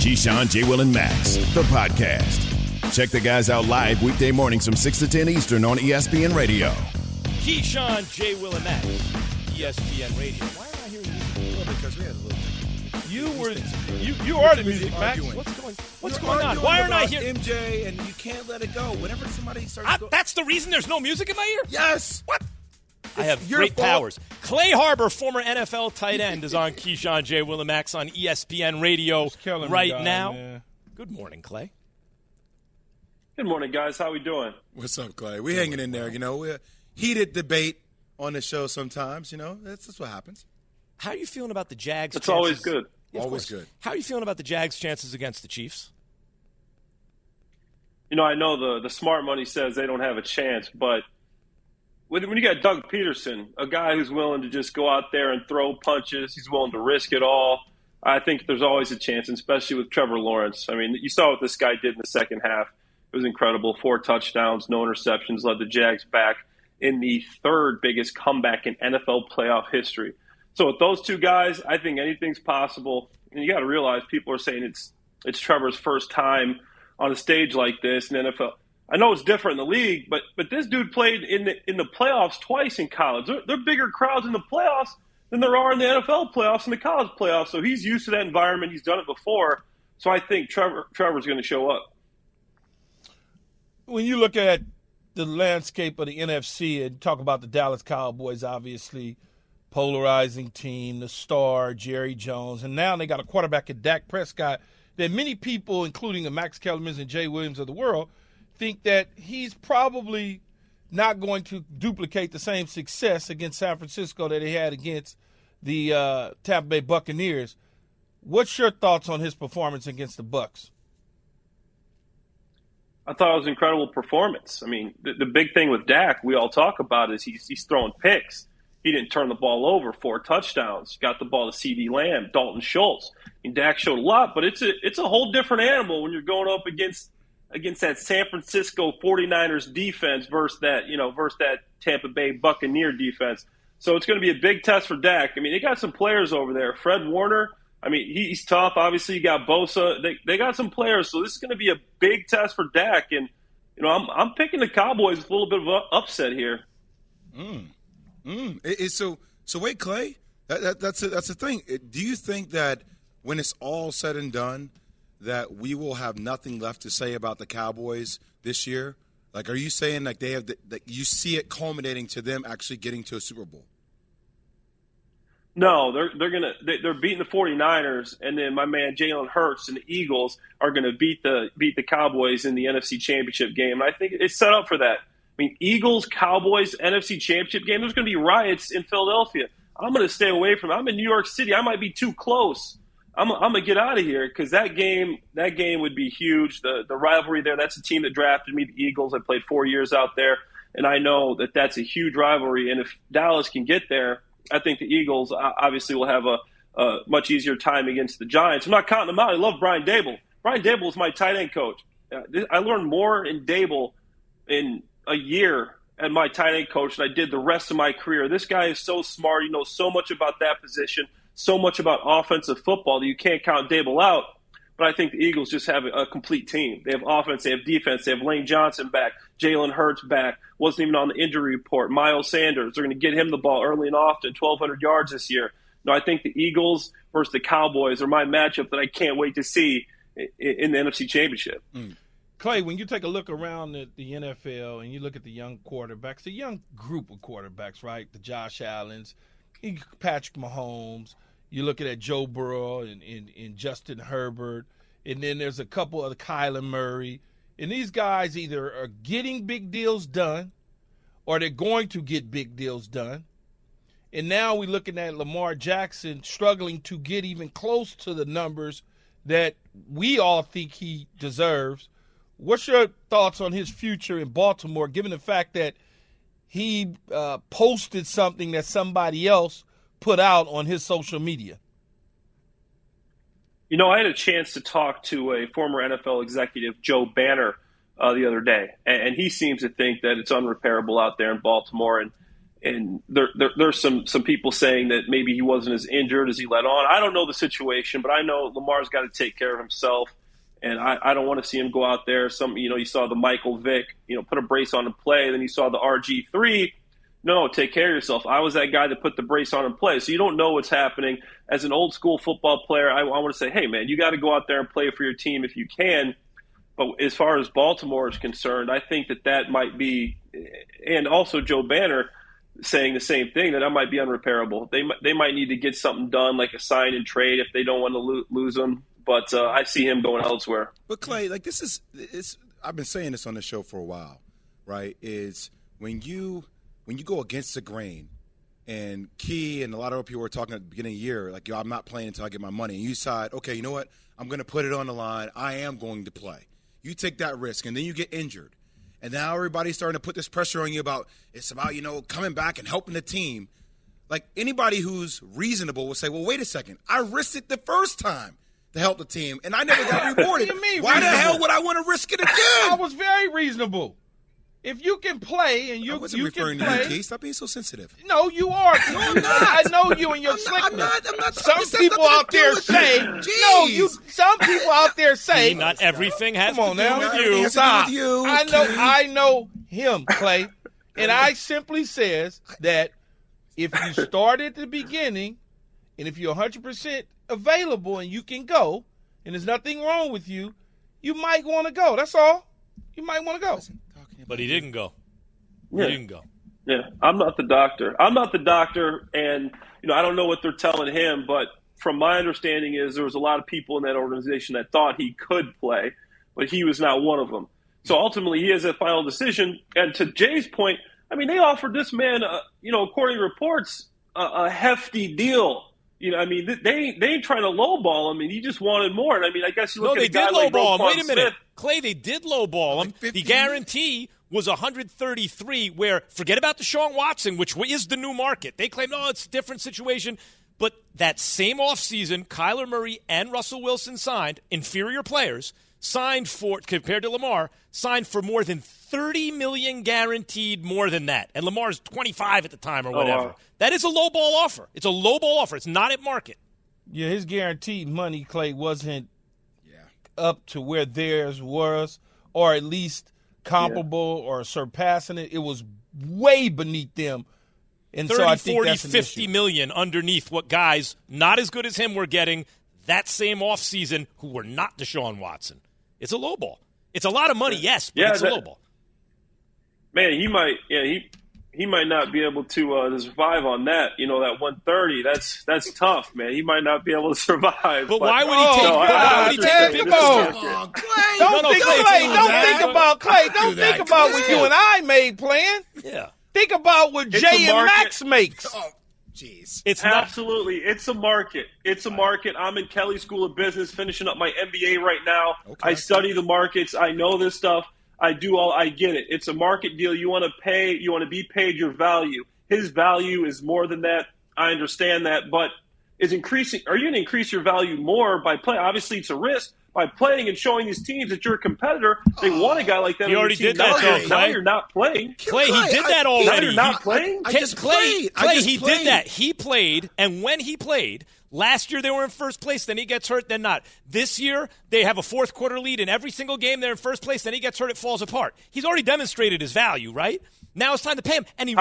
Keyshawn, J. Will, and Max, the podcast. Check the guys out live weekday mornings from 6 to 10 Eastern on ESPN Radio. Keyshawn, J. Will, and Max, ESPN Radio. Why am I hearing music? Well, because we had a little. You are the music, Max. What's going on? Why aren't I here? MJ, and you can't let it go. Whenever somebody starts, that's the reason there's no music in my ear? Yes. What? I have great powers. Clay Harbor, former NFL tight end, is on Keyshawn, J. Will, and Max on ESPN Radio right now. Man. Good morning, Clay. Good morning, guys. How we doing? What's up, Clay? We hanging in there. You know, we're heated debate on the show sometimes. You know, that's what happens. How are you feeling about the Jags? It's always good. Yeah, always good. How are you feeling about the Jags' chances against the Chiefs? You know, I know the smart money says they don't have a chance, but when you got Doug Peterson, a guy who's willing to just go out there and throw punches, he's willing to risk it all, I think there's always a chance, especially with Trevor Lawrence. I mean, you saw what this guy did in the second half. It was incredible. 4 touchdowns, no interceptions, led the Jags back in the third biggest comeback in NFL playoff history. So with those two guys, I think anything's possible. And you got to realize people are saying it's Trevor's first time on a stage like this in NFL. I know it's different in the league, but this dude played in the playoffs twice in college. There are bigger crowds in the playoffs than there are in the NFL playoffs and the college playoffs. So he's used to that environment. He's done it before. So I think Trevor's going to show up. When you look at the landscape of the NFC and talk about the Dallas Cowboys, obviously polarizing team, the star, Jerry Jones, and now they got a quarterback at Dak Prescott that many people, including the Max Kellermans and Jay Williams of the world, think that he's probably not going to duplicate the same success against San Francisco that he had against the Tampa Bay Buccaneers. What's your thoughts on his performance against the Bucs? I thought it was an incredible performance. I mean, the big thing with Dak we all talk about is he's throwing picks. He didn't turn the ball over, 4 touchdowns. Got the ball to CeeDee Lamb, Dalton Schultz. And Dak showed a lot, but it's a whole different animal when you're going up against that San Francisco 49ers defense versus that Tampa Bay Buccaneer defense. So it's going to be a big test for Dak. I mean, they got some players over there. Fred Warner, I mean, he's tough. Obviously, you got Bosa. They got some players, so this is going to be a big test for Dak. And you know, I'm picking the Cowboys with a little bit of an upset here. So wait, Clay, that's the thing. Do you think that when it's all said and done, that we will have nothing left to say about the Cowboys this year? Like, are you saying like they have that you see it culminating to them actually getting to a Super Bowl? No, they're beating the 49ers, and then my man Jalen Hurts and the Eagles are going to beat the Cowboys in the NFC Championship game. And I think it's set up for that. I mean, Eagles, Cowboys, NFC Championship game, there's going to be riots in Philadelphia. I'm going to stay away from it. I'm in New York City. I might be too close. I'm going to get out of here because that game would be huge. The rivalry there, that's a team that drafted me, the Eagles. I played 4 years out there, and I know that that's a huge rivalry. And if Dallas can get there, I think the Eagles obviously will have a much easier time against the Giants. I'm not counting them out. I love Brian Daboll. Brian Daboll is my tight end coach. I learned more in Daboll in a year at my tight end coach than I did the rest of my career. This guy is so smart. He knows so much about that position, so much about offensive football that you can't count Daboll out. But I think the Eagles just have a complete team. They have offense, they have defense, they have Lane Johnson back, Jalen Hurts back, wasn't even on the injury report, Miles Sanders. They're going to get him the ball early and often, 1,200 yards this year. No, I think the Eagles versus the Cowboys are my matchup that I can't wait to see in the NFC Championship. Clay, when you take a look around at the NFL and you look at the young quarterbacks, the young group of quarterbacks, right, the Josh Allens, Patrick Mahomes, you're looking at Joe Burrow and Justin Herbert, and then there's a couple of Kyler Murray. And these guys either are getting big deals done or they're going to get big deals done. And now we're looking at Lamar Jackson struggling to get even close to the numbers that we all think he deserves. What's your thoughts on his future in Baltimore, given the fact that he posted something that somebody else put out on his social media? You know, I had a chance to talk to a former NFL executive, Joe Banner, the other day, and he seems to think that it's unrepairable out there in Baltimore. And And there's some people saying that maybe he wasn't as injured as he let on. I don't know the situation, but I know Lamar's got to take care of himself. And I don't want to see him go out there. You saw the Michael Vick, put a brace on and play. Then you saw the RG3. No, take care of yourself. I was that guy that put the brace on and play. So you don't know what's happening. As an old school football player, I want to say, hey, man, you got to go out there and play for your team if you can. But as far as Baltimore is concerned, I think that might be – and also Joe Banner saying the same thing, that might be unrepairable. They might need to get something done, like a sign and trade if they don't want to lose him. But I see him going elsewhere. But, Clay, like I've been saying this on the show for a while, right, is when you go against the grain, and Key and a lot of people were talking at the beginning of the year, like, I'm not playing until I get my money. And you decide, okay, you know what? I'm going to put it on the line. I am going to play. You take that risk, and then you get injured. And now everybody's starting to put this pressure on you about coming back and helping the team. Like, anybody who's reasonable will say, well, wait a second. I risked it the first time to help the team, and I never got rewarded. What do you mean Why reasonable? the hell would I want to risk it again? I was very reasonable. If you can play and you can play, to you, Keith. Stop being so sensitive. No, you are. No, I'm not. I know you and your slickness. I'm not. Some people out there say, no, you. Some people out there say, not everything has come on to do now. with you. Stop. You, I know him, Clay, and I simply says that if you start at the beginning, and if you're 100% available and you can go, and there's nothing wrong with you, you might want to go. That's all. You might want to go. But he didn't go. Yeah. He didn't go. Yeah, I'm not the doctor. And I don't know what they're telling him, but from my understanding is there was a lot of people in that organization that thought he could play, but he was not one of them. So ultimately, he has a final decision. And to Jay's point, I mean, they offered this man, according to reports, a hefty deal. They ain't trying to lowball him, and he just wanted more. And I mean, I guess you look at a guy like lowball him. Roquan Wait a minute, Smith. Clay. They did lowball him. The guarantee was 133. Where forget about Deshaun Watson, which is the new market. They claim, no, it's a different situation. But that same offseason, Kyler Murray and Russell Wilson signed, inferior players, signed for, compared to Lamar, signed for more than $30 million guaranteed, more than that. And Lamar's 25 at the time or whatever. Oh, wow. That is a lowball offer. It's a lowball offer. It's not at market. Yeah, his guaranteed money, Clay, wasn't up to where theirs was, or at least comparable or surpassing it. It was way beneath them. And 30, so I think 40, that's an 50 issue. million underneath what guys not as good as him were getting that same offseason who were not Deshaun Watson. It's a lowball. It's a lot of money, yes, but it's a lowball. Man, he might not be able to survive on that. That 130. That's tough, man. He might not be able to survive. But why would he take? Come on, Clay. Don't think about what you and I made playing. Yeah. Think about what Jay and Max makes. Oh, jeez. It's absolutely. It's a market. It's a market. I'm in Kelly School of Business, finishing up my MBA right now. Okay. I study the markets. I know this stuff. I get it. It's a market deal. You want to pay. You want to be paid your value. His value is more than that. I understand that, but is increasing. Are you going to increase your value more by playing? Obviously, it's a risk. By playing and showing these teams that you're a competitor, they want a guy like that. He already did that, though, Now you're not playing. Clay, he did that already. Now you're not playing? Clay, he did that. He played, and when he played, last year they were in first place, then he gets hurt, then not. This year, they have a fourth quarter lead in every single game. They're in first place, then he gets hurt, it falls apart. He's already demonstrated his value, right? Now it's time to pay him. And he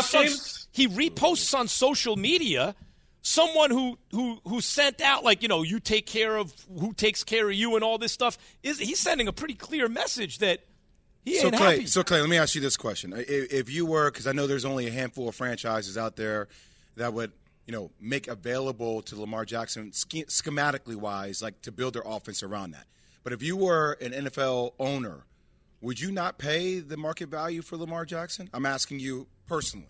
reposts on social media someone who sent out, like, you take care of who takes care of you and all this stuff. He's sending a pretty clear message that he ain't happy. So, Clay, let me ask you this question. If you were, because I know there's only a handful of franchises out there that would, make available to Lamar Jackson schematically wise, like to build their offense around that. But if you were an NFL owner, would you not pay the market value for Lamar Jackson? I'm asking you personally.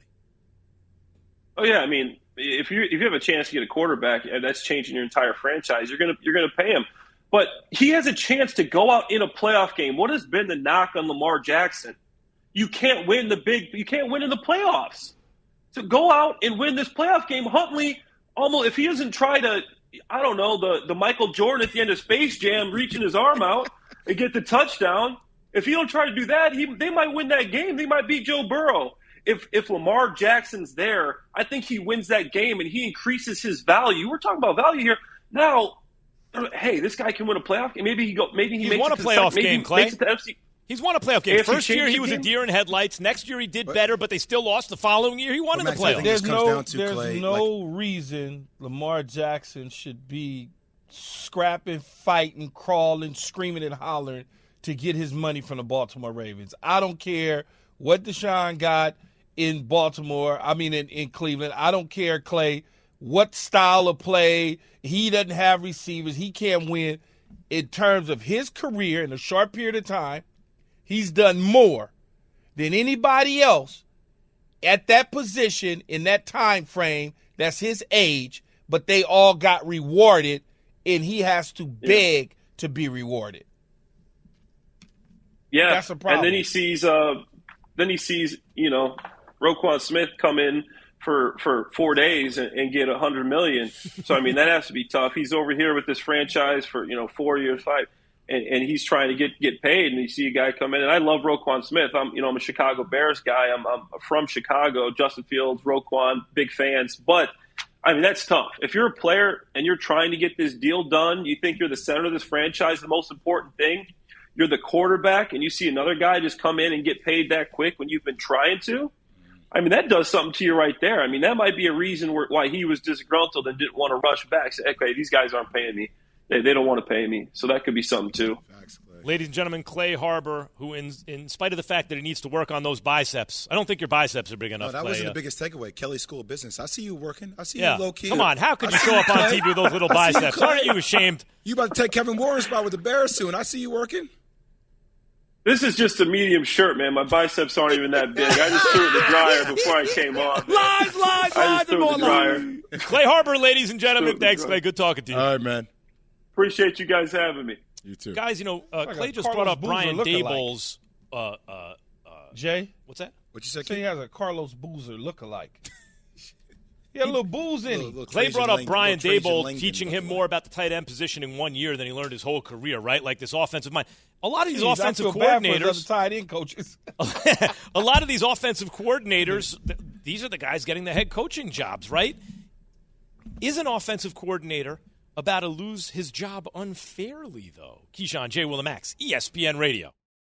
Oh yeah, I mean, if you have a chance to get a quarterback, that's changing your entire franchise. You're gonna pay him, but he has a chance to go out in a playoff game. What has been the knock on Lamar Jackson? You can't win in the playoffs. So go out and win this playoff game. Huntley, almost, if he doesn't try to, I don't know, the Michael Jordan at the end of Space Jam, reaching his arm out and get the touchdown. If he don't try to do that, they might win that game. They might beat Joe Burrow. if Lamar Jackson's there, I think he wins that game and he increases his value. We're talking about value here. Now, hey, this guy can win a playoff game. Maybe he makes won a playoff game, Clay. He's won a playoff game. AFC First year he was a deer in headlights. Next year he did better, but they still lost. The following year he won in the playoffs. There's no reason Lamar Jackson should be scrapping, fighting, crawling, screaming, and hollering to get his money from the Baltimore Ravens. I don't care what Deshaun got in Baltimore. I mean, in Cleveland. I don't care, Clay, what style of play. He doesn't have receivers. He can't win. In terms of his career in a short period of time, he's done more than anybody else at that position in that time frame that's his age, but they all got rewarded, and he has to beg to be rewarded. Yeah, that's a problem. And then he sees, Roquan Smith come in for 4 days and get $100 million. So I mean, that has to be tough. He's over here with this franchise for 4 years, 5. And he's trying to get paid, and you see a guy come in. And I love Roquan Smith. I'm a Chicago Bears guy. I'm from Chicago. Justin Fields, Roquan, big fans. But I mean, that's tough. If you're a player and you're trying to get this deal done, you think you're the center of this franchise. The most important thing, you're the quarterback, and you see another guy just come in and get paid that quick when you've been trying to. I mean, that does something to you right there. I mean, that might be a reason why he was disgruntled and didn't want to rush back. Say, okay, these guys aren't paying me. They don't want to pay me. So that could be something too. Ladies and gentlemen, Clay Harbor, who in spite of the fact that he needs to work on those biceps, I don't think your biceps are big enough, No, that Clay. wasn't the biggest takeaway. Kelly School of Business. I see you working. I see you low-key. Come on, how could you show up on TV with those little biceps? Aren't you ashamed? You about to take Kevin Warren's spot with the Bears soon. I see you working. This is just a medium shirt, man. My biceps aren't even that big. I just threw it in the dryer before I came on. Lies, I just threw it in the dryer. Clay Harbor, ladies and gentlemen. Thanks, Clay. Good talking to you. All right, man. Appreciate you guys having me. You too. Guys, like Clay just brought up Brian Daboll's. Jay? What's that? What you say? He has a Carlos Boozer lookalike. He had a little booze in him. Clay brought up Brian Daboll teaching him more about the tight end position in 1 year than he learned his whole career, right? Like this offensive mind. A lot of these offensive coordinators, tight end coaches. a lot of these offensive coordinators, these are the guys getting the head coaching jobs, right? Is an offensive coordinator about to lose his job unfairly, though? Keyshawn, J. Willimax, ESPN Radio.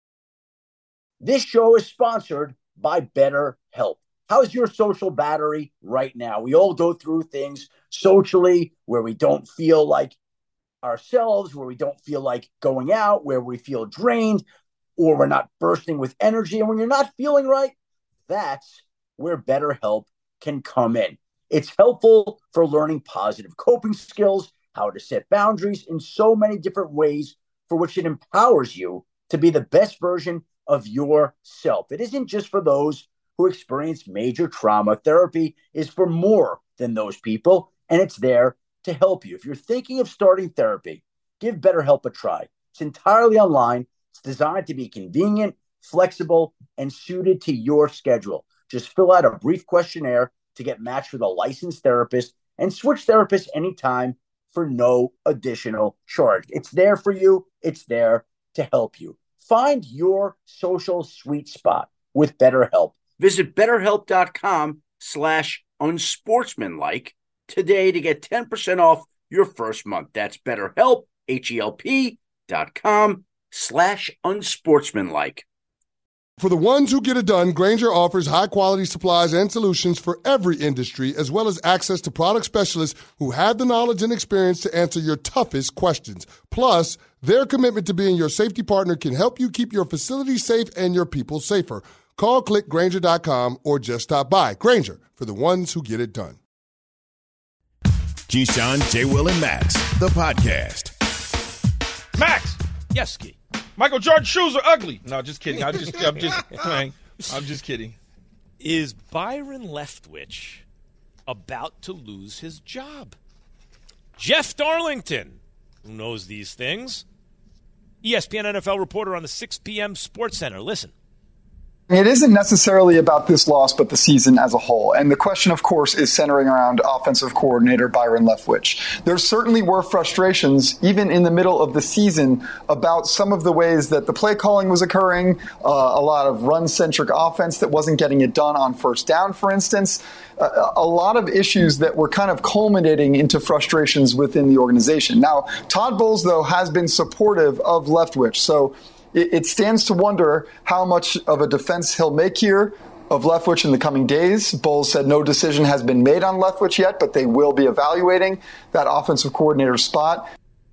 This show is sponsored by BetterHelp. How's your social battery right now? We all go through things socially where we don't feel like ourselves, where we don't feel like going out, where we feel drained, or we're not bursting with energy. And when you're not feeling right, that's where BetterHelp can come in. It's helpful for learning positive coping skills, how to set boundaries in so many different ways for which it empowers you to be the best version of yourself. It isn't just for those who experience major trauma. Therapy is for more than those people, and it's there to help you. If you're thinking of starting therapy, give BetterHelp a try. It's entirely online. It's designed to be convenient, flexible, and suited to your schedule. Just fill out a brief questionnaire to get matched with a licensed therapist and switch therapists anytime for no additional charge. It's there for you. It's there to help you. Find your social sweet spot with BetterHelp. Visit BetterHelp.com/unsportsmanlike today to get 10% off your first month. That's BetterHelp, HELP.com/unsportsmanlike. For the ones who get it done, Grainger offers high-quality supplies and solutions for every industry, as well as access to product specialists who have the knowledge and experience to answer your toughest questions. Plus, their commitment to being your safety partner can help you keep your facility safe and your people safer. Call, click Grainger.com, or just stop by. Grainger, for the ones who get it done. Keyshawn, J. Will, and Max, the podcast. Max! Yes, Key. Michael Jordan's shoes are ugly. No, just kidding. I'm just playing. I'm just kidding. Is Byron Leftwich about to lose his job? Jeff Darlington, who knows these things, ESPN NFL reporter on the 6 p.m. Sports Center. Listen. It isn't necessarily about this loss, but the season as a whole. And the question, of course, is centering around offensive coordinator Byron Leftwich. There certainly were frustrations, even in the middle of the season, about some of the ways that the play calling was occurring, a lot of run-centric offense that wasn't getting it done on first down, for instance. A lot of issues that were kind of culminating into frustrations within the organization. Now, Todd Bowles, though, has been supportive of Leftwich, so it stands to wonder how much of a defense he'll make here of Leftwich in the coming days. Bowles said no decision has been made on Leftwich yet, but they will be evaluating that offensive coordinator spot.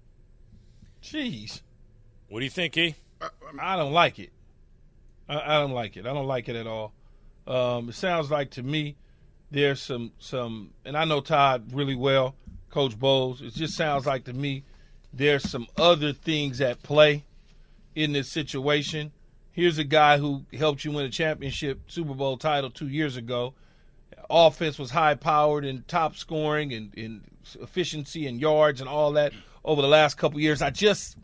Jeez. What do you think, E? I don't like it. I don't like it. I don't like it at all. It sounds like to me there's some, and I know Todd really well, Coach Bowles. It just sounds like to me there's some other things at play in this situation. Here's a guy who helped you win a championship Super Bowl title 2 years ago. Offense was high-powered and top scoring and efficiency and yards and all that over the last couple years. I just,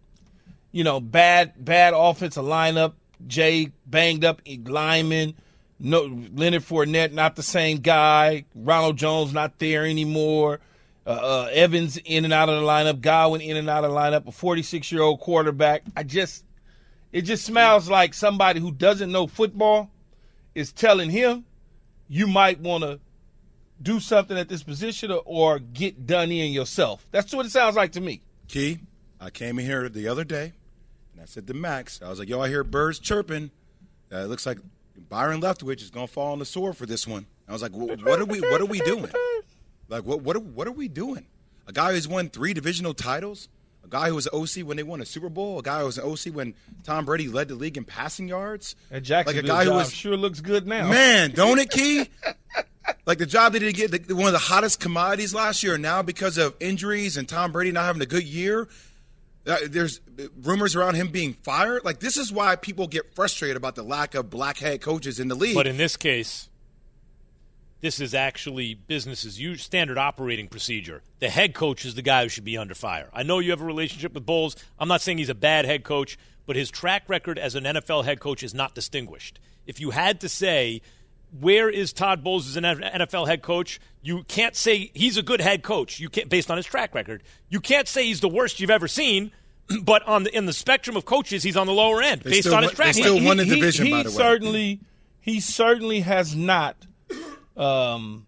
bad offensive lineup. Jay banged up lineman. No, Leonard Fournette not the same guy. Ronald Jones not there anymore. Evans in and out of the lineup, Godwin in and out of the lineup, a 46-year-old quarterback. It just smells like somebody who doesn't know football is telling him you might want to do something at this position or get done in yourself. That's what it sounds like to me. Key, I came in here the other day, and I said to Max, I was like, I hear birds chirping. It looks like Byron Leftwich is going to fall on the sword for this one. I was like, what are we doing? Like, what are we doing? A guy who's won 3 divisional titles, a guy who was an OC when they won a Super Bowl, a guy who was an OC when Tom Brady led the league in passing yards. And Jacksonville's like a guy who sure looks good now. Man, don't it, Key? Like the job they didn't get, one of the hottest commodities last year, and now because of injuries and Tom Brady not having a good year, there's rumors around him being fired. Like, this is why people get frustrated about the lack of black head coaches in the league. But in this case, this is actually business as usual, standard operating procedure. The head coach is the guy who should be under fire. I know you have a relationship with Bowles. I'm not saying he's a bad head coach, but his track record as an NFL head coach is not distinguished. If you had to say, where is Todd Bowles as an NFL head coach, you can't say he's a good head coach. You can't, based on his track record. You can't say he's the worst you've ever seen, but in the spectrum of coaches, he's on the lower end based on his track record. They still won the division, by the way. He certainly has not won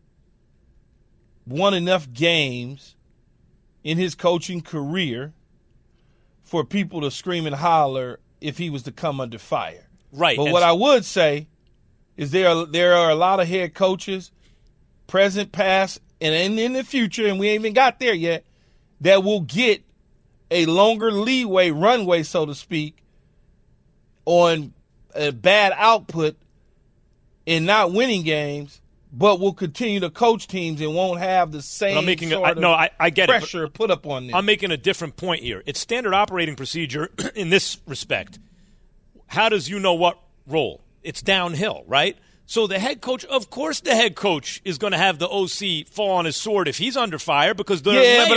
enough games in his coaching career for people to scream and holler if he was to come under fire. Right. But what I would say is there are a lot of head coaches, present, past, and in the future, and we ain't even got there yet, that will get a longer runway, so to speak, on a bad output and not winning games, but will continue to coach teams and won't have the same I get pressure put up on them. I'm making a different point here. It's standard operating procedure in this respect. How does what role? It's downhill, right? So the head coach, of course the head coach is going to have the OC fall on his sword if he's under fire because they're layers.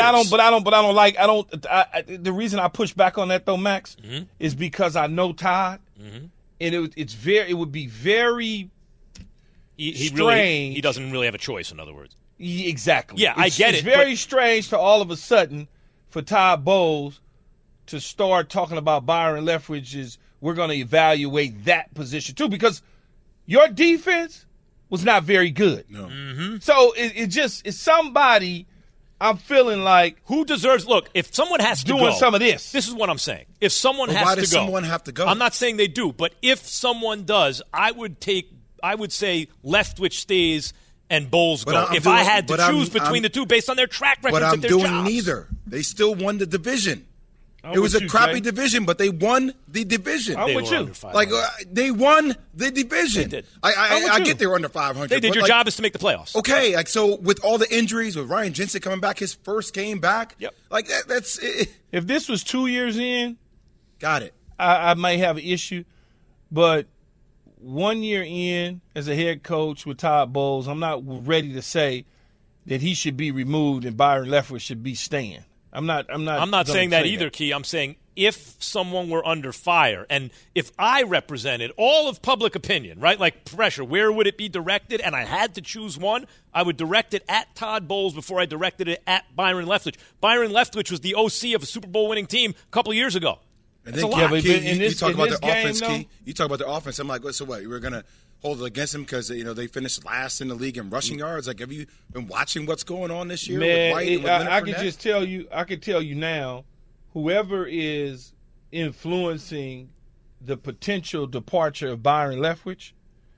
The reason I push back on that though, Max, is because I know Todd, and it would be very strange. He doesn't really have a choice, in other words. Exactly. Yeah, I get it. It's very strange to all of a sudden for Todd Bowles to start talking about Byron Leftwich's we're going to evaluate that position too, because your defense was not very good. No. Mm-hmm. So it's somebody I'm feeling like who deserves. Look, if someone has to doing some of this is what I'm saying. If someone has to go, why does someone have to go? I'm not saying they do, but if someone does, I would say Leftwich stays and Bowles go. I had to choose between the two based on their track records. But I'm at their doing jobs. neither. They still won the division. It was a crappy division, but they won the division. I'm with you. Like they won the division. They did. I get they were under 500. They did. Your job is to make the playoffs. Okay, so with all the injuries, with Ryan Jensen coming back, his first game back. Yep. Like that's. If this was 2 years in, got it. I might have an issue, but 1 year in as a head coach with Todd Bowles, I'm not ready to say that he should be removed and Byron Leftwich should be staying. I'm not saying that either, Key. I'm saying if someone were under fire and if I represented all of public opinion, right, like pressure, where would it be directed? And I had to choose one, I would direct it at Todd Bowles before I directed it at Byron Leftwich. Byron Leftwich was the OC of a Super Bowl winning team a couple of years ago. And then, you talk about their offense, Key. You talk about their offense. I'm like, so what? We're going to hold it against them because they finished last in the league in rushing yards. Like, have you been watching what's going on this year? Man, with White and with I can just tell you. I can tell you now. Whoever is influencing the potential departure of Byron Leftwich,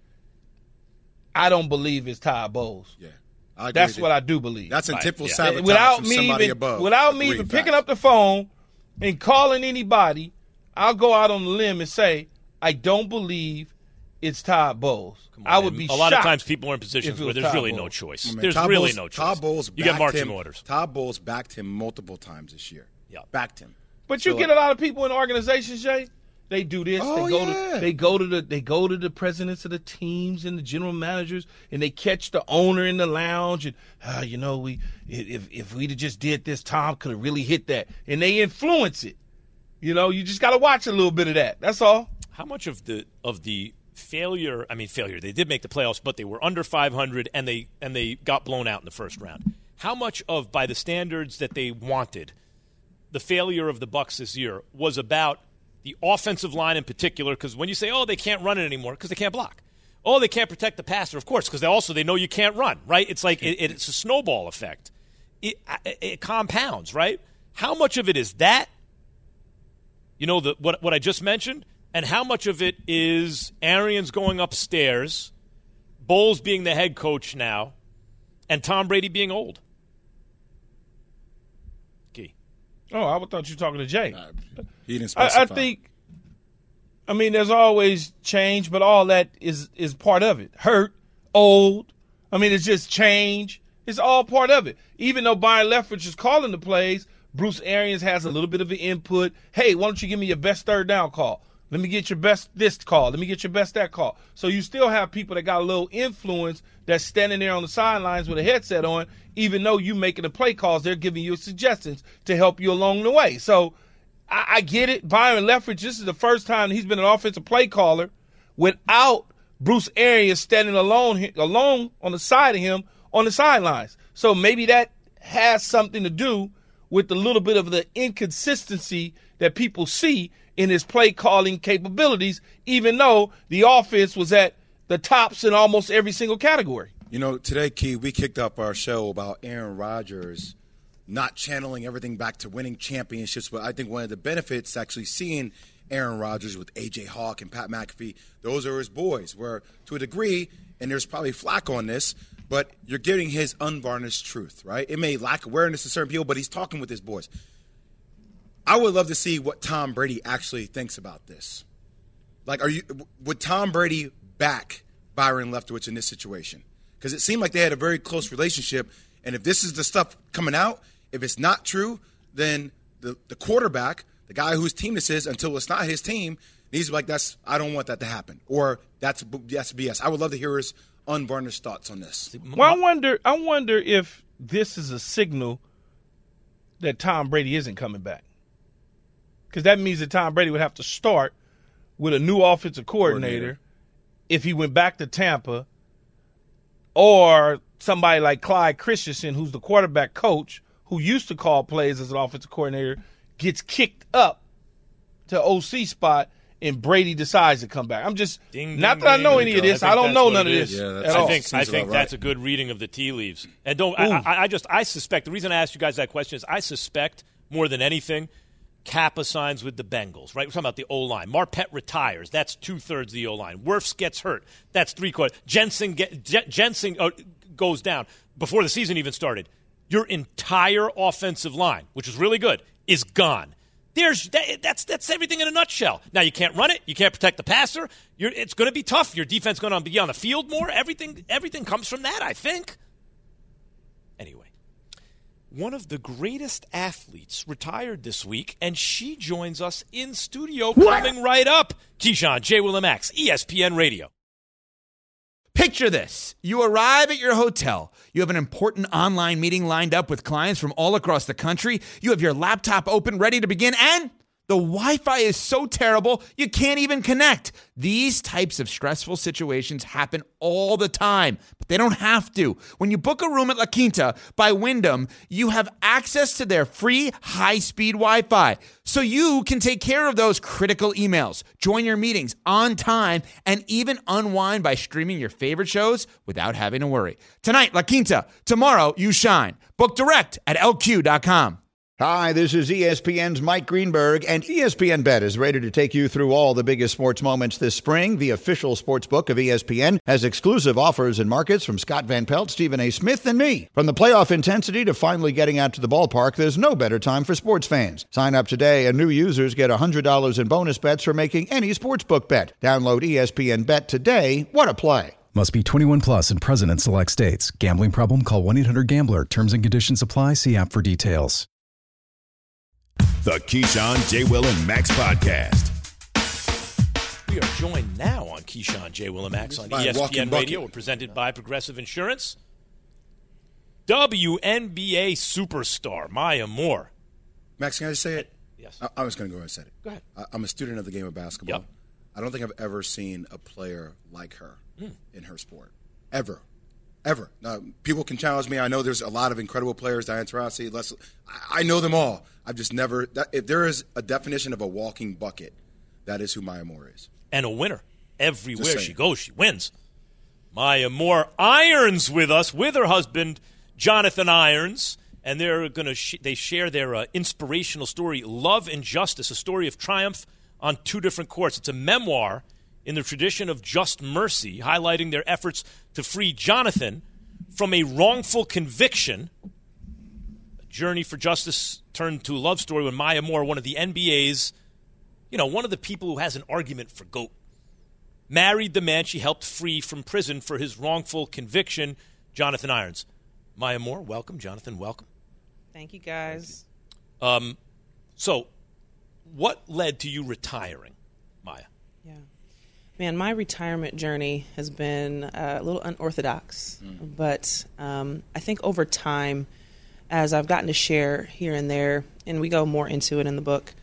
I don't believe it's Todd Bowles. Yeah, I agree. That's what I do believe. That's intentional sabotage without from me somebody even, above. Without me even picking up the phone and calling anybody, I'll go out on the limb and say I don't believe it's Todd Bowles. I would be shocked. A lot of times people are in positions where there's really no choice. There's really no choice. Todd Bowles you get marching orders. Todd Bowles backed him multiple times this year. Yeah, backed him. But you get a lot of people in organizations, Jay. They do this. They go to the presidents of the teams and the general managers, and they catch the owner in the lounge. And if we'd have just did this, Tom could have really hit that. And they influence it. You just got to watch a little bit of that. That's all. How much of the failure? I mean, failure. They did make the playoffs, but they were under 500, and they got blown out in the first round. How much of, by the standards that they wanted, the failure of the Bucs this year was about the offensive line in particular? Because when you say, they can't run it anymore because they can't block. They can't protect the passer, of course, because they know you can't run, right? It's like it's a snowball effect. It compounds, right? How much of it is that, what I just mentioned, and how much of it is Arians going upstairs, Bowles being the head coach now, and Tom Brady being old? Oh, I thought you were talking to Jay. He didn't specify. I think, there's always change, but all that is part of it. Hurt, old. It's just change. It's all part of it. Even though Byron Leftwich is calling the plays, Bruce Arians has a little bit of an input. Hey, why don't you give me your best third down call? Let me get your best this call. Let me get your best that call. So you still have people that got a little influence that's standing there on the sidelines with a headset on, even though you making the play calls, they're giving you suggestions to help you along the way. So I get it. Byron Leftwich, this is the first time he's been an offensive play caller without Bruce Arians standing alone on the side of him on the sidelines. So maybe that has something to do with the little bit of the inconsistency that people see in his play calling capabilities, even though the offense was at the tops in almost every single category. Today, Key, we kicked up our show about Aaron Rodgers not channeling everything back to winning championships. But I think one of the benefits actually seeing Aaron Rodgers with A.J. Hawk and Pat McAfee, those are his boys, where to a degree, and there's probably flack on this, but you're getting his unvarnished truth, right? It may lack awareness to certain people, but he's talking with his boys. I would love to see what Tom Brady actually thinks about this. Like, would Tom Brady back Byron Leftwich in this situation? Because it seemed like they had a very close relationship, and if this is the stuff coming out, if it's not true, then the quarterback, the guy whose team this is, until it's not his team, he's like, I don't want that to happen, or that's BS. I would love to hear his unvarnished thoughts on this. Well, I wonder if this is a signal that Tom Brady isn't coming back. Because that means that Tom Brady would have to start with a new offensive coordinator if he went back to Tampa, or somebody like Clyde Christensen, who's the quarterback coach, who used to call plays as an offensive coordinator, gets kicked up to OC spot, and Brady decides to come back. I'm just not that I know any of this. I don't know none of this at all. I think that's a good reading of the tea leaves. And I suspect, the reason I asked you guys that question is I suspect more than anything, Kappa signs with the Bengals, right? We're talking about the O-line. Marpet retires. That's 2/3 of the O-line. Wirfs gets hurt. That's 3/4. Jensen goes down before the season even started. Your entire offensive line, which is really good, is gone. That's everything in a nutshell. Now, you can't run it. You can't protect the passer. It's going to be tough. Your defense is going to be on the field more. Everything comes from that, I think. Anyway. One of the greatest athletes retired this week, and she joins us in studio coming right up. Keyshawn, J. Willimax, ESPN Radio. Picture this. You arrive at your hotel. You have an important online meeting lined up with clients from all across the country. You have your laptop open, ready to begin, and The Wi-Fi is so terrible, you can't even connect. These types of stressful situations happen all the time, but they don't have to. When you book a room at La Quinta by Wyndham, you have access to their free high-speed Wi-Fi, so you can take care of those critical emails, join your meetings on time, and even unwind by streaming your favorite shows without having to worry. Tonight, La Quinta. Tomorrow, you shine. Book direct at LQ.com. Hi, this is ESPN's Mike Greenberg, and ESPN Bet is ready to take you through all the biggest sports moments this spring. The official sports book of ESPN has exclusive offers and markets from Scott Van Pelt, Stephen A. Smith, and me. From the playoff intensity to finally getting out to the ballpark, there's no better time for sports fans. Sign up today, and new users get $100 in bonus bets for making any sportsbook bet. Download ESPN Bet today. What a play. Must be 21 plus and present in select states. Gambling problem? Call 1-800-GAMBLER. Terms and conditions apply. See app for details. The Keyshawn, J. Will, and Max podcast. We are joined now on Keyshawn, J. Will, and Max on ESPN Radio. We're presented by Progressive Insurance. WNBA superstar Maya Moore. Max, can I just say it? Yes. I was going to go ahead and say it. Go ahead. I'm a student of the game of basketball. Yep. I don't think I've ever seen a player like her in her sport. Ever. Now, people can challenge me. I know there's a lot of incredible players, Diana Taurasi, I know them all. I've just never – if there is a definition of a walking bucket, that is who Maya Moore is. And a winner. Everywhere she goes, she wins. Maya Moore irons with us, with her husband, Jonathan Irons, and they're going to they share their inspirational story, Love and Justice, a story of triumph on two different courts. It's a memoir in the tradition of Just Mercy, highlighting their efforts to free Jonathan from a wrongful conviction. A journey for justice turned to a love story when Maya Moore, one of the NBA's, one of the people who has an argument for GOAT, married the man she helped free from prison for his wrongful conviction, Jonathan Irons. Maya Moore, welcome. Jonathan, welcome. Thank you, guys. So what led to you retiring, Maya? Yeah. Man, my retirement journey has been a little unorthodox, but I think over time, as I've gotten to share here and there, and we go more into it in the book,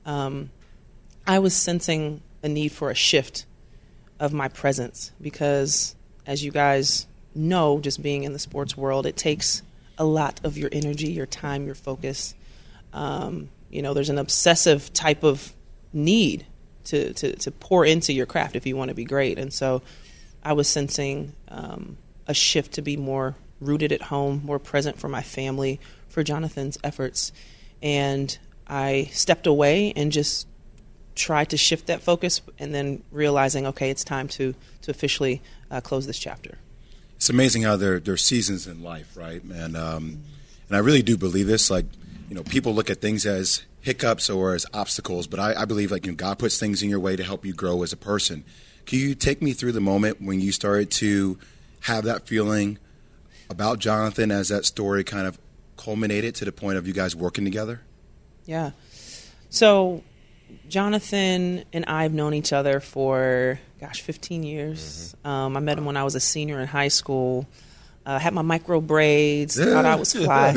I was sensing a need for a shift of my presence because, as you guys know, just being in the sports world, it takes a lot of your energy, your time, your focus. There's an obsessive type of need to pour into your craft if you want to be great. And so I was sensing a shift to be more rooted at home, more present for my family, for Jonathan's efforts. And I stepped away and just tried to shift that focus and then realizing, okay, it's time to officially close this chapter. It's amazing how there are seasons in life, right? And I really do believe this. Like, people look at things as hiccups or as obstacles, but I believe God puts things in your way to help you grow as a person. Can you take me through the moment when you started to have that feeling about Jonathan as that story kind of culminated to the point of you guys working together? Yeah. So Jonathan and I have known each other for, 15 years. I met him when I was a senior in high school. Had my micro braids, thought I was fly.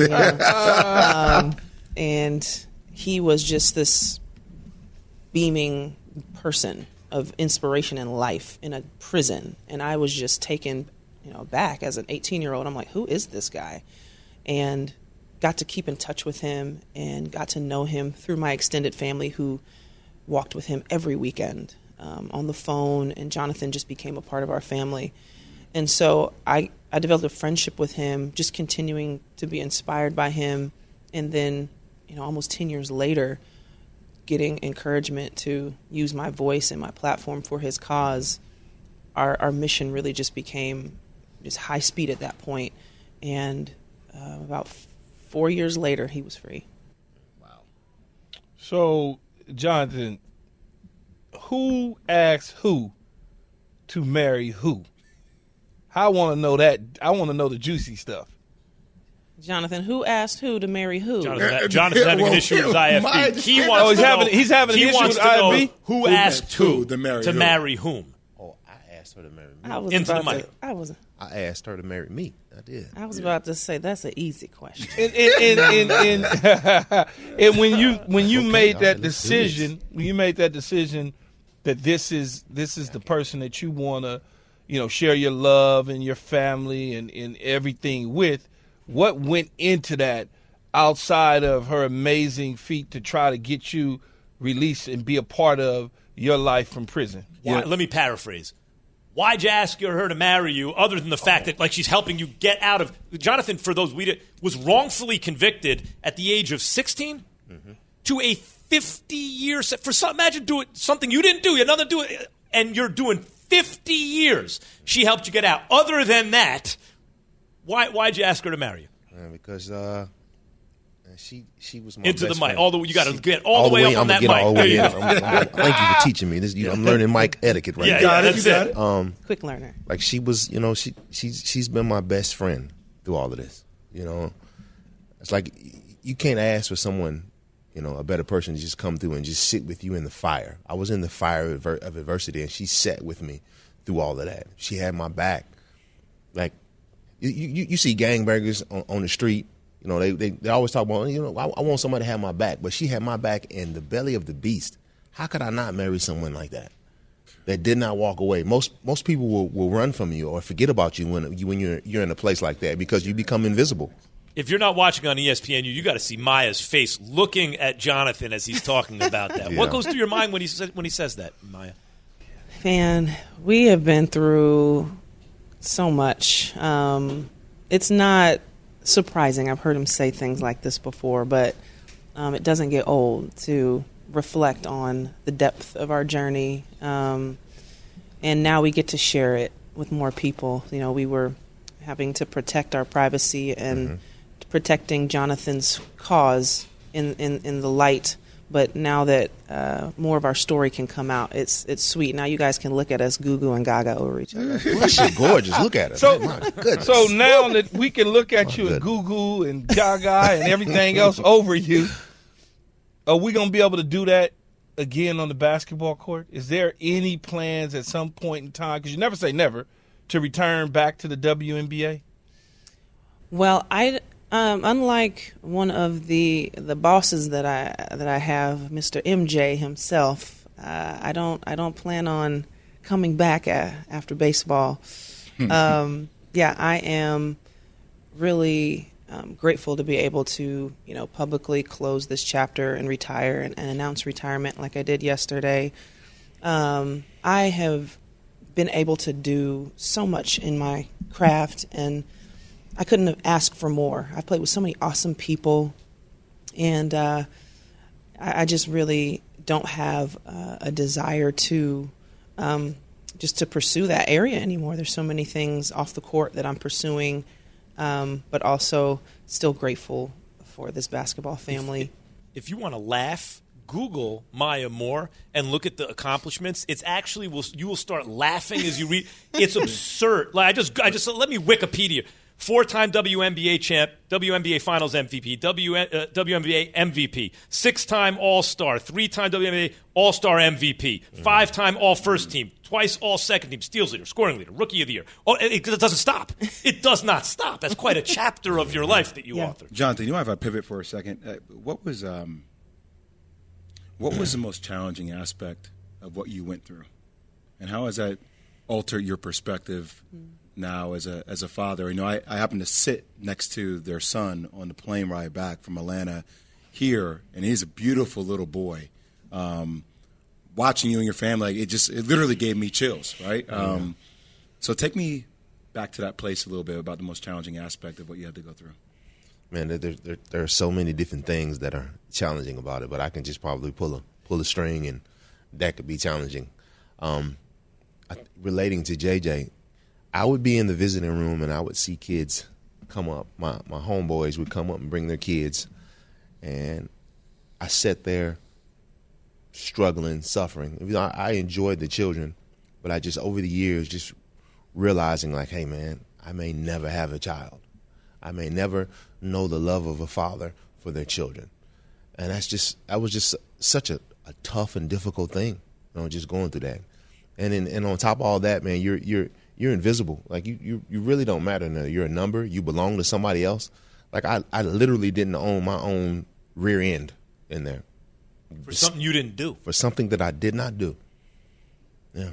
And he was just this beaming person of inspiration in life in a prison. And I was just taken, back as an 18-year-old. I'm like, who is this guy? And got to keep in touch with him and got to know him through my extended family who walked with him every weekend on the phone. And Jonathan just became a part of our family. And so I developed a friendship with him, just continuing to be inspired by him. And then, almost 10 years later, getting encouragement to use my voice and my platform for his cause. Our mission really just became just high speed at that point. And about 4 years later, he was free. Wow. So, Jonathan, who asked who to marry who? I want to know that. I want to know the juicy stuff. Jonathan, who asked who to marry who? Jonathan having an issue with IFB. He's having an issue with IFB? Who asked who to marry whom? Oh, I asked her to marry me. I was Into the mic. I wasn't. I asked her to marry me. I did. I was about to say that's an easy question. And when you made that decision, that this is the person that you want to, share your love and your family and everything with, what went into that outside of her amazing feat to try to get you released and be a part of your life from prison? Let me paraphrase. Why'd you ask her to marry you other than the fact that she's helping you get out of – Jonathan, for those was wrongfully convicted at the age of 16 to a 50-year – imagine doing something you didn't do, another do it, and you're doing 50 years. She helped you get out. Other than that, why'd you ask her to marry you? Because she was my into best the mic. friend. You got to get all the way up on that mic. Thank you for teaching me this. I'm learning mic etiquette right now. Yeah, that's it. Quick learner. She was, she's been my best friend through all of this. It's like you can't ask for someone, a better person to just come through and just sit with you in the fire. I was in the fire of adversity, and she sat with me through all of that. She had my back. Like you see gangbangers on the street. They always talk about, I want somebody to have my back. But she had my back in the belly of the beast. How could I not marry someone like that did not walk away? Most people will run from you or forget about you when you're in a place like that because you become invisible. If you're not watching on ESPN, you got to see Maya's face looking at Jonathan as he's talking about that. Yeah. What goes through your mind when he says that, Maya? Man, we have been through so much. It's not surprising. I've heard him say things like this before, but it doesn't get old to reflect on the depth of our journey. And now we get to share it with more people. We were having to protect our privacy and protecting Jonathan's cause in the light. But now that more of our story can come out, it's sweet. Now you guys can look at us goo-goo and gaga over each other. She's gorgeous. Look at her. So so now that we can look at you and goo-goo and gaga and everything else over you, are we going to be able to do that again on the basketball court? Is there any plans at some point in time, because you never say never, to return back to the WNBA? Well, unlike one of the bosses that I have, Mr. MJ himself, I don't plan on coming back after baseball. I am really grateful to be able to publicly close this chapter and retire and announce retirement like I did yesterday. I have been able to do so much in my craft, and I couldn't have asked for more. I played with so many awesome people, and I just really don't have a desire to just to pursue that area anymore. There's so many things off the court that I'm pursuing, but also still grateful for this basketball family. If you want to laugh, Google Maya Moore and look at the accomplishments. It's actually you will start laughing as you read. It's absurd. Like I just let me Wikipedia. 4-time WNBA champ, WNBA Finals MVP, WNBA MVP, 6-time All-Star, 3-time WNBA All-Star MVP, 5-time All-First Team, twice All-Second Team, steals leader, scoring leader, Rookie of the Year. Oh, it doesn't stop. It does not stop. That's quite a chapter of your life that you authored. Jonathan, you might have a pivot for a second. What was the most challenging aspect of what you went through, and how has that altered your perspective now as a father? I happen to sit next to their son on the plane ride back from Atlanta here, and he's a beautiful little boy. Watching you and your family, it literally gave me chills, right? So take me back to that place a little bit about the most challenging aspect of what you had to go through. Man, there are so many different things that are challenging about it, but I can just probably pull a string, and that could be challenging. Relating to JJ, I would be in the visiting room and I would see kids come up. My homeboys would come up and bring their kids, and I sat there struggling, suffering. I enjoyed the children, but I just over the years just realizing like, hey man, I may never have a child. I may never know the love of a father for their children. And that was just such a tough and difficult thing, just going through that. And on top of all that, man, you're you're invisible. Like you really don't matter. No, you're a number. You belong to somebody else. Like I literally didn't own my own rear end in there. For something you didn't do. For something that I did not do. Yeah.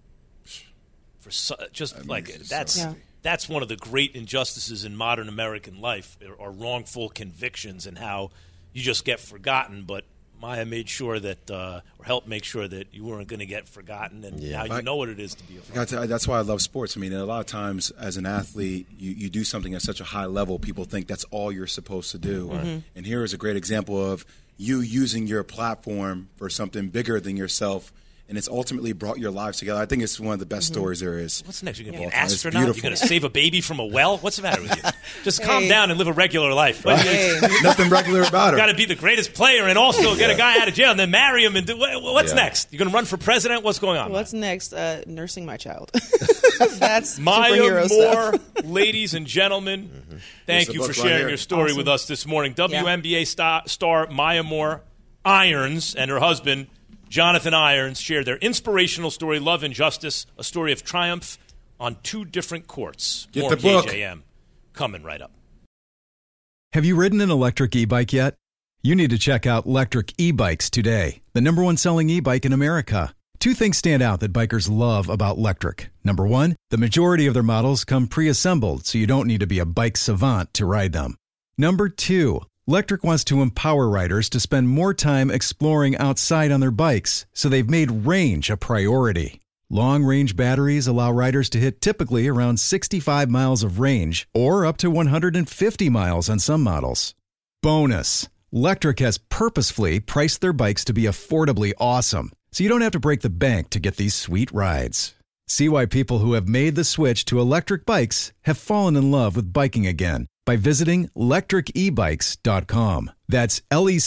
That's one of the great injustices in modern American life are wrongful convictions and how you just get forgotten. But Maya made sure that, or helped make sure that you weren't going to get forgotten, and now you know what it is to be a father. That's why I love sports. I mean, a lot of times as an athlete, you do something at such a high level, people think that's all you're supposed to do. Mm-hmm. And here is a great example of you using your platform for something bigger than yourself, and it's ultimately brought your lives together. I think it's one of the best stories there is. What's next? You're going to be an astronaut? You're going to save a baby from a well? What's the matter with you? Just calm down and live a regular life. Nothing regular about her. Got to be the greatest player and also get a guy out of jail and then marry him. And what's next? You're going to run for president? What's going on? What's next? Nursing my child. That's Maya superhero Moore, stuff. Ladies and gentlemen, thank you for sharing your story with us this morning. WNBA star Maya Moore Irons and her husband, Jonathan Irons, shared their inspirational story, Love and Justice, a story of triumph on two different courts. Get More the book. KJM coming right up. Have you ridden an electric e-bike yet? You need to check out Lectric E-Bikes today, the #1 selling e-bike in America. Two things stand out that bikers love about Lectric. Number one, the majority of their models come pre-assembled, so you don't need to be a bike savant to ride them. Number two, Lectric wants to empower riders to spend more time exploring outside on their bikes, so they've made range a priority. Long-range batteries allow riders to hit typically around 65 miles of range, or up to 150 miles on some models. Bonus, Lectric has purposefully priced their bikes to be affordably awesome, so you don't have to break the bank to get these sweet rides. See why people who have made the switch to electric bikes have fallen in love with biking again by visiting lectricebikes.com. That's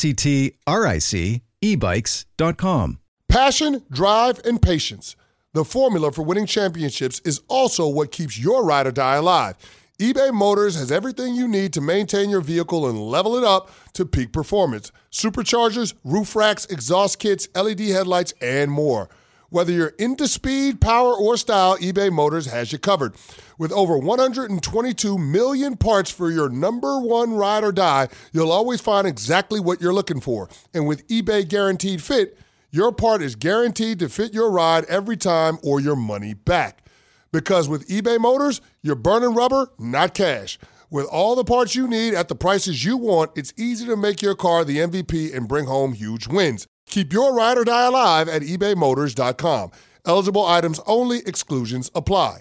LECTRIC ebikes.com. Passion, drive, and patience. The formula for winning championships is also what keeps your ride or die alive. eBay Motors has everything you need to maintain your vehicle and level it up to peak performance. Superchargers, roof racks, exhaust kits, LED headlights, and more. Whether you're into speed, power, or style, eBay Motors has you covered. With over 122 million parts for your #1 ride or die, you'll always find exactly what you're looking for. And with eBay Guaranteed Fit, your part is guaranteed to fit your ride every time or your money back. Because with eBay Motors, you're burning rubber, not cash. With all the parts you need at the prices you want, it's easy to make your car the MVP and bring home huge wins. Keep your ride or die alive at ebaymotors.com. Eligible items only. Exclusions apply.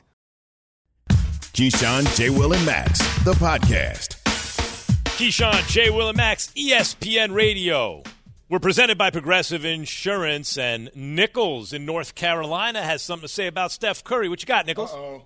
Keyshawn, J. Will, and Max, the podcast. Keyshawn, J. Will, and Max, ESPN Radio. We're presented by Progressive Insurance, and Nichols in North Carolina has something to say about Steph Curry. What you got, Nichols? I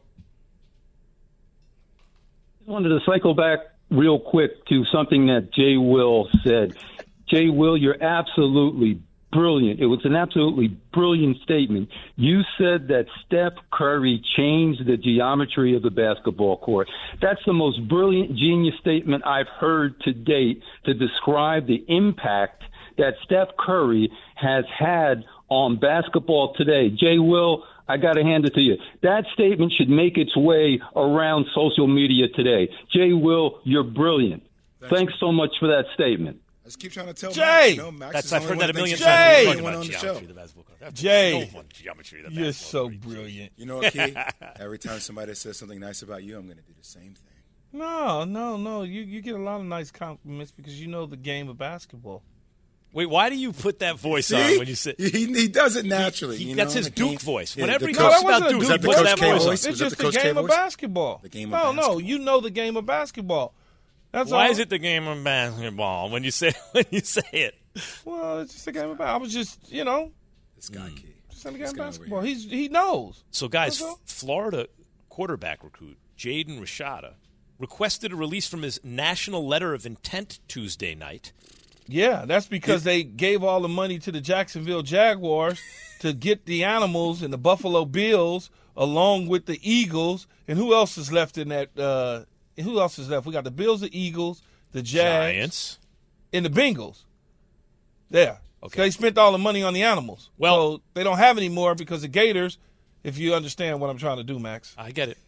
wanted to cycle back real quick to something that Jay Will said. Jay Will, you're absolutely brilliant. It was an absolutely brilliant statement. You said that Steph Curry changed the geometry of the basketball court. That's the most brilliant, genius statement I've heard to date to describe the impact that Steph Curry has had on basketball today. Jay Will, I got to hand it to you. That statement should make its way around social media today. Jay Will, you're brilliant. Thanks so much for that statement. I just keep trying to tell Jay! Max. I've heard that a million Jay! times. Jay, you're so brilliant. You know what, Key? Every time somebody says something nice about you, I'm going to do the same thing. No. You get a lot of nice compliments because you know the game of basketball. Wait, why do you put that voice on when you say he does it naturally? That's his Duke voice. Whenever he talks talks about Duke, he puts that voice on. It's just the game of basketball. No, you know the game of basketball. That's why all. is it the game of basketball when you say it? Well, it's just a game of basketball. I was just, this guy, Key. Just in the game of basketball. He knows. So, guys, Florida quarterback recruit Jaden Rashada requested a release from his national letter of intent Tuesday night. Yeah, that's because they gave all the money to the Jacksonville Jaguars to get the animals and the Buffalo Bills along with the Eagles. And who else is left in that? Who else is left? We got the Bills, the Eagles, the Giants, and the Bengals. There. Okay. So they spent all the money on the animals. Well, so they don't have any more because the Gators if you understand what I'm trying to do, Max. I get it.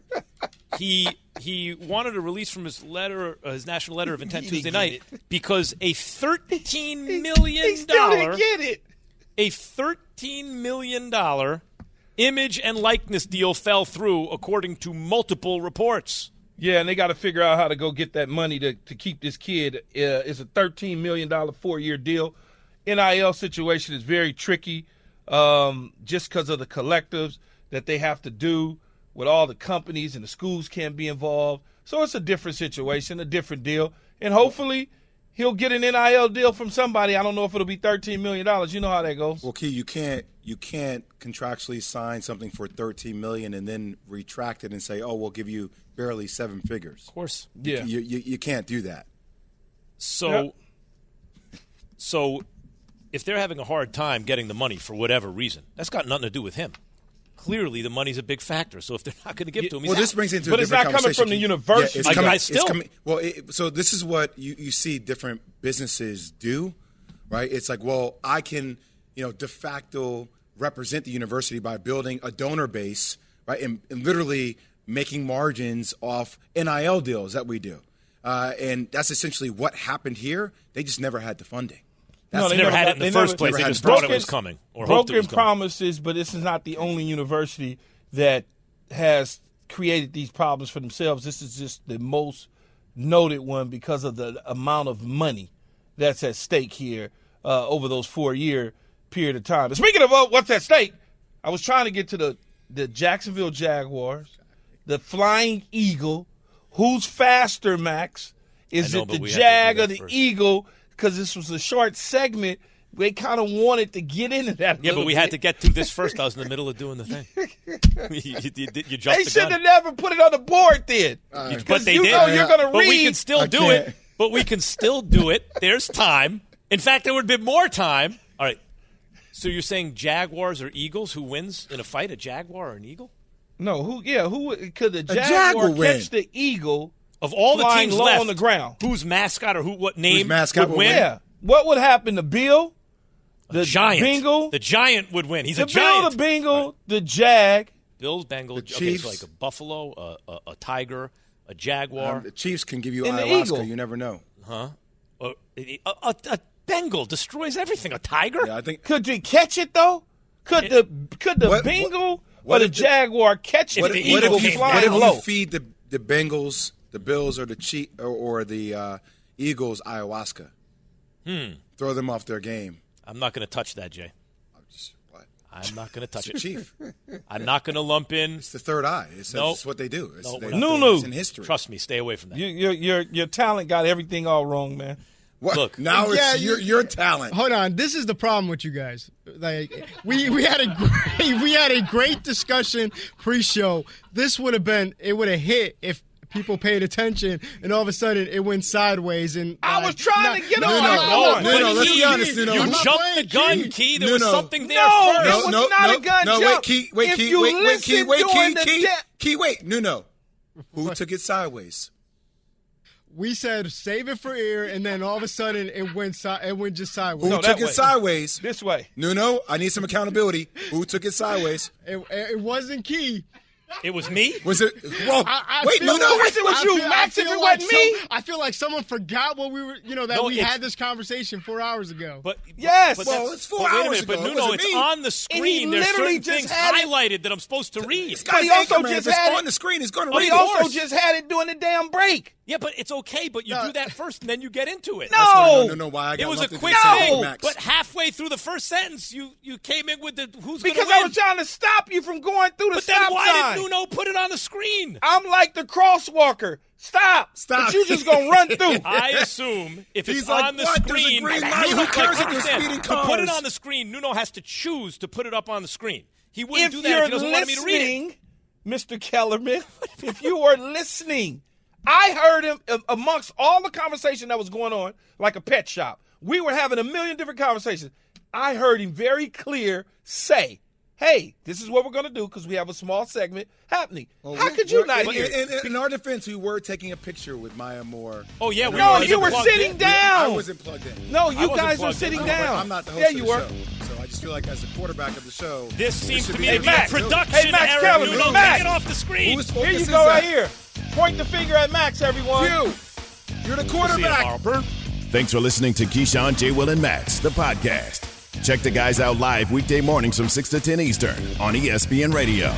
He wanted a release from his national letter of intent Tuesday night because a $13 million he still didn't get it. A $13 million image and likeness deal fell through, according to multiple reports. Yeah, and they got to figure out how to go get that money to keep this kid. It's a $13 million 4-year deal. NIL situation is very tricky just because of the collectives that they have to do with all the companies, and the schools can't be involved. So it's a different situation, a different deal. And hopefully he'll get an NIL deal from somebody. I don't know if it'll be $13 million. You know how that goes. Well, Key, you can't contractually sign something for $13 million and then retract it and say, oh, we'll give you barely 7 figures. Of course. Yeah. You can't do that. So if they're having a hard time getting the money for whatever reason, that's got nothing to do with him. Clearly, the money's a big factor. So if they're not going to give it to him, well, this brings into a but different it's not coming from the university. So this is what you see different businesses do, right? It's like, well, I can, de facto represent the university by building a donor base, right, and literally making margins off NIL deals that we do, and that's essentially what happened here. They just never had the funding. They never had it in the first place. They just thought it was coming or hoped it was coming. Broken promises, but this is not the only university that has created these problems for themselves. This is just the most noted one because of the amount of money that's at stake here over those 4-year period of time. But speaking of what's at stake, I was trying to get to the Jacksonville Jaguars, the Flying Eagle. Who's faster, Max? Is it the Jag or the Eagle? Because this was a short segment, they kind of wanted to get into that. Yeah, but we had to get through this first. I was in the middle of doing the thing. you jumped They should have never put it on the board then. But they did. You're going to read. But we can still do it. But we can still do it. There's time. In fact, there would have been more time. All right. So you're saying Jaguars or Eagles? Who wins in a fight, a Jaguar or an Eagle? No. Who could the Jaguar catch the Eagle? Of all the teams low left, on the ground, whose mascot or what name would win? Yeah. What would happen to Bill? The Giant. Bengal? The Giant would win. He's a giant. Bill, the Bengal, the Jag. Bills, Bengals, the Chiefs. So like a buffalo, a tiger, a jaguar. The Chiefs can give you and ayahuasca. You never know. Huh? A Bengal destroys everything. A tiger? Yeah, I think. Could you catch it though? Could the Bengal or the Jaguar catch it? What if you feed the Bengals, the Bills, or the Eagles ayahuasca? Throw them off their game. I'm not going to touch that, Jay. I'm not going to touch it. Chief. I'm not going to lump in. It's the third eye. It's what they do. It's in history. Trust me. Stay away from that. Your talent got everything all wrong, man. What? Look, now it's your talent. Hold on, this is the problem with you guys. Like we had a great discussion pre-show. This would have hit if people paid attention, and all of a sudden it went sideways. And I was trying to get on. No, let's be honest. You jumped the gun, Key. There was something there first. No, it was not a gun jump. Wait, Key. Wait. No. Who took it sideways? We said save it for ear, and then all of a sudden it went just sideways. Who took it sideways? This way. No. I need some accountability. Who took it sideways? It wasn't Key. It was me? Was it? Well, wait, no. It was you, Max. If it wasn't me, I feel like someone forgot what we were. We had this conversation 4 hours ago. But yes, it's 4 hours ago. But Nuno, it's on the screen. There's certain things highlighted that I'm supposed to read. But he also just had it on the screen. He's going to read it. He also just had it during the damn break. Yeah, but it's okay. But you do that first, and then you get into it. No. Why I got it was a quick thing. But halfway through the first sentence, you came in with the who's going Because to win. I was trying to stop you from going through the stop sign. But then why did Nuno put it on the screen? I'm like the crosswalker. Stop. But you just going to run through. I assume if it's like, on the screen, who cares if you're speeding cars? To put it on the screen, Nuno has to choose to put it up on the screen. He wouldn't do that if he doesn't want me to read it. Mr. Kellerman, if you are listening, I heard him amongst all the conversation that was going on like a pet shop. We were having a million different conversations. I heard him very clear say, hey, this is what we're going to do because we have a small segment happening. How could you not hear it? In our defense, we were taking a picture with Maya Moore. Oh, yeah. You were sitting down. I wasn't plugged in. No, you guys were sitting down. I'm not the host of the show. just feel like as the quarterback of the show, This seems to should be be the Max. production Hey, Max error. Kellerman. Nuno, Max. take it off the screen. Whose Here focus you is go that? right here. Point the finger at Max, everyone. You're the See you quarterback. tomorrow, Bert. Thanks for listening to Keyshawn, J. Will, and Max, the podcast. Check the guys out live weekday mornings from 6 to 10 Eastern on ESPN Radio.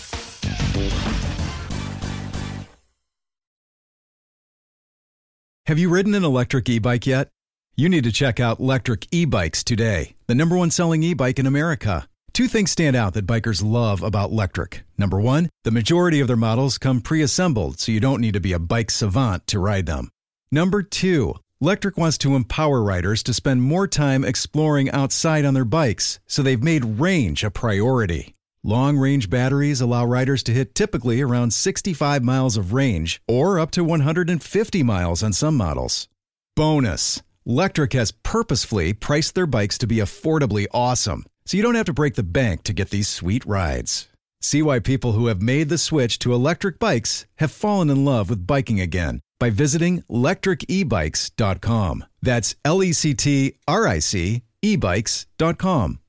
Have you ridden an electric e-bike yet? You need to check out Lectric E-Bikes today, the #1 selling e-bike in America. Two things stand out that bikers love about Lectric. Number one, the majority of their models come pre-assembled, so you don't need to be a bike savant to ride them. Number two, Lectric wants to empower riders to spend more time exploring outside on their bikes, so they've made range a priority. Long-range batteries allow riders to hit typically around 65 miles of range, or up to 150 miles on some models. Bonus, Lectric has purposefully priced their bikes to be affordably awesome, so you don't have to break the bank to get these sweet rides. See why people who have made the switch to electric bikes have fallen in love with biking again by visiting lectricebikes.com. That's LECTRIC ebikes.com.